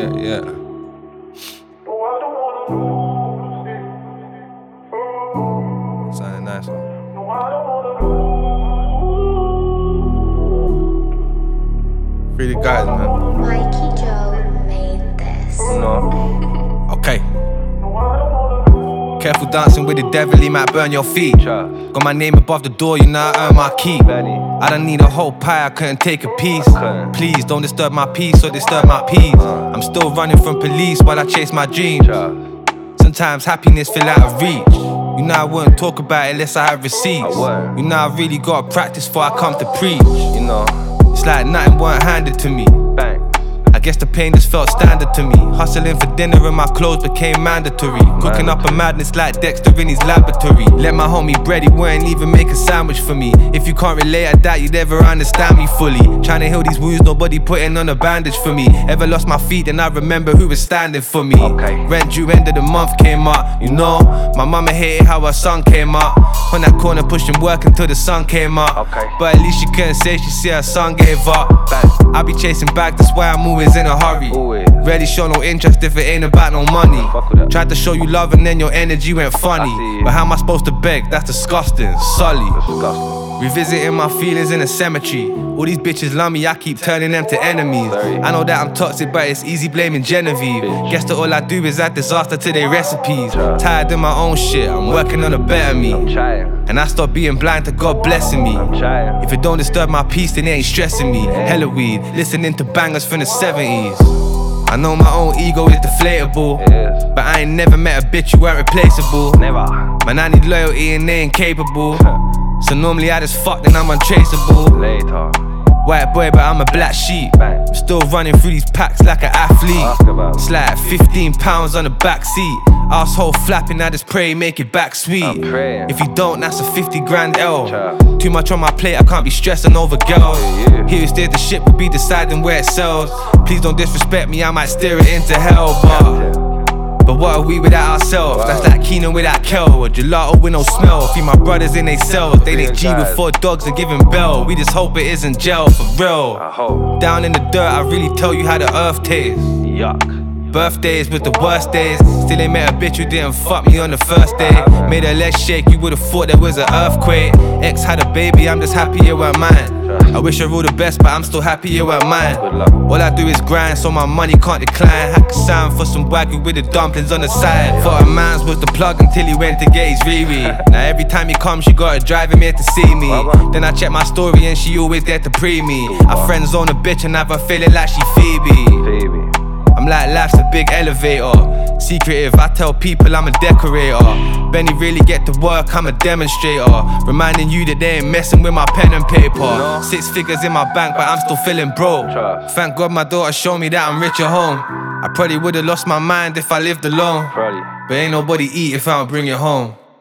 Yeah. Sounding nice, man. Free the guys, man. Mikey Joe made this. No. Okay. Careful dancing with the devil, he might burn your feet. Got my name above the door, you know I earn my keep. I don't need a whole pie, I couldn't take a piece. Please don't disturb my peace or disturb my peace. I'm still running from police while I chase my dreams. Sometimes happiness feel out of reach. You know I wouldn't talk about it unless I have receipts. You know I really gotta practice before I come to preach. You know, it's like nothing weren't handed to me. I guess the pain just felt standard to me. Hustling for dinner and my clothes became mandatory. Cooking up a madness like Dexter in his laboratory. Let my homie bread, he wouldn't even make a sandwich for me. If you can't relate, I doubt you'd ever understand me fully. Trying to heal these wounds, nobody putting on a bandage for me. Ever lost my feet, then I remember who was standing for me. Rent due, end of the month came up. You know, my mama hated how her son came up. On that corner pushing work until the sun came up. But at least she couldn't say she see her son gave up. I be chasing back, that's why I'm always in a hurry. Rarely show no interest if it ain't about no money. Tried to show you love and then your energy went funny. But how am I supposed to beg? That's disgusting, sully. Revisiting my feelings in a cemetery. All these bitches love me, I keep turning them to enemies. I know that I'm toxic, but it's easy blaming Genevieve. Guess that all I do is add disaster to their recipes. Tired of my own shit, I'm working on a better me. And I stopped being blind to God blessing me. If it don't disturb my peace, then it ain't stressing me. Hella weed, listening to bangers from the 70s. I know my own ego is deflatable, but I ain't never met a bitch who ain't replaceable. Man, I need loyalty and they ain't capable. So normally I just fuck, then I'm untraceable. White boy, but I'm a black sheep. I'm still running through these packs like an athlete. It's like 15 pounds on the back seat. Asshole flapping, I just pray make it back sweet. If you don't, that's a 50 grand L. Too much on my plate, I can't be stressing over girls. Here who steers the ship will be deciding where it sells. Please don't disrespect me, I might steer it into hell. But what are we without ourselves? That's like Keenan without Kel, or gelato with no smell. Feed my brothers in they cells, they G with 4 dogs and giving bell. We just hope it isn't jail, for real. Down in the dirt, I really tell you how the earth tastes. Yuck. Birthdays was the worst days. Still ain't met a bitch who didn't fuck me on the first day. Made her legs shake, you would've thought there was an earthquake. Ex had a baby, I'm just happy it weren't mine. I wish her all the best, but I'm still happy it weren't mine. All I do is grind, so my money can't decline. Hack a sound for some wagyu with the dumplings on the side. Thought a man's was the plug until he went to get his Riri. Now every time he comes, she got a drive him here to see me. Then I check my story and she always there to pre me. I friend zone a bitch and have her feeling like she Phoebe. I'm like life's a big elevator. Secretive, I tell people I'm a decorator. Benny really get to work, I'm a demonstrator. Reminding you that they ain't messing with my pen and paper. 6 figures in my bank, but I'm still feeling broke. Thank God my daughter showed me that I'm rich at home. I probably would've lost my mind if I lived alone. But ain't nobody eat if I don't bring it home.